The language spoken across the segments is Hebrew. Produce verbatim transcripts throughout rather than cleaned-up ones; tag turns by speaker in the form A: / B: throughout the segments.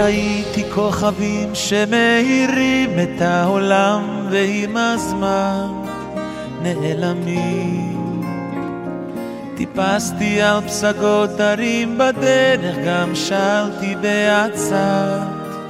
A: ראיתי כוכבים שמאירים את העולם ועם הזמן נעלמים. טיפסתי על פסגות הרים בדרך, גם שאלתי בעצת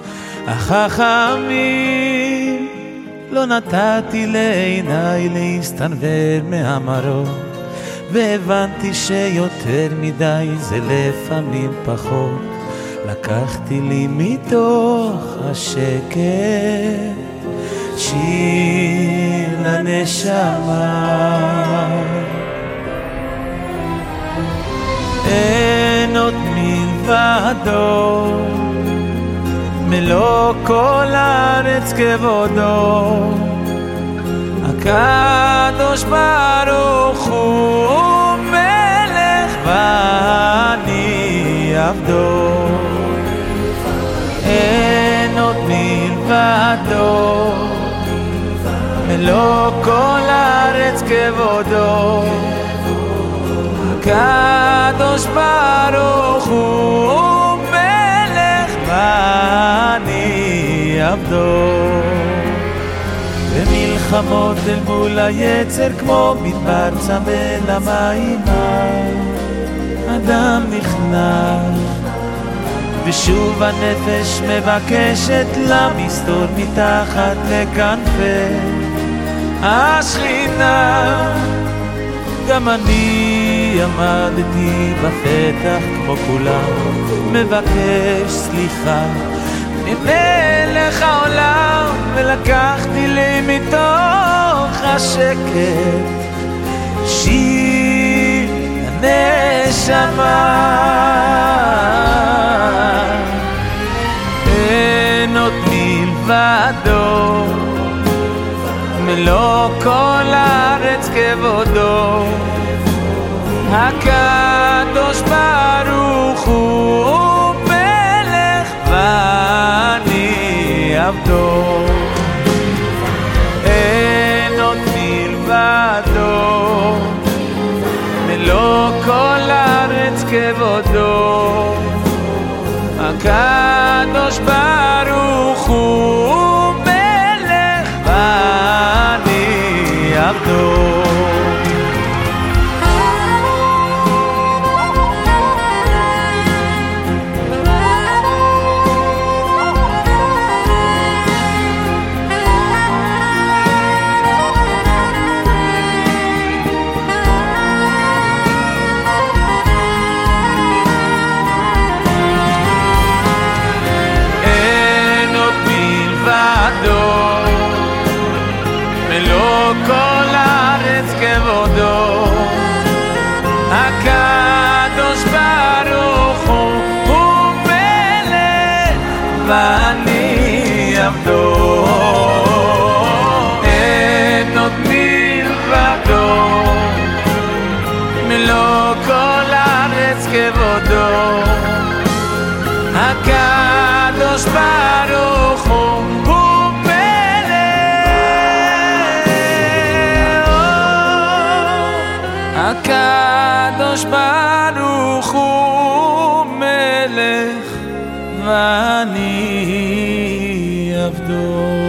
A: החכמים. לא נתתי לעיניי להסתנוור מהמראות, והבנתי שיותר מדי זה לפעמים פחות. לקחתי לי מתוך השקט שיר לנשמה. אין עוד מלבדו, מלוא כל הארץ כבודו. הקדוש ברוך הוא מלך ואני עבדו. אין עוד מלבדו, מלוא כל הארץ כבודו. הקדוש ברוך הוא מלך ואני עבדו. במלחמות אל מול היצר כמו מדבר צמא למים, אדם נכנע ושוב הנפש מבקשת למסתור מתחת לכנפי השכינה. גם אני עמדתי בפתח כמו כולם, מבקש סליחה ממלך העולם, ולקחתי לי מתוך השקט שיר הנשמה. אין עוד מלבדו, מלוא כל הארץ כבודו. הקדוש ברוך הוא מלך ואני עבדו. אין עוד מלבדו, מלוא כל הארץ כבודו. הקדוש ברוך הוא מלך ואני עבדו. מלוא כל הארץ כבודו. הקדוש ברוך הוא מלך ואני עבדו. אין עוד מלבדו, מלוא כל הארץ כבודו. הקדוש ברוך הוא הקדוש ברוך הוא מלך ואני עבדו.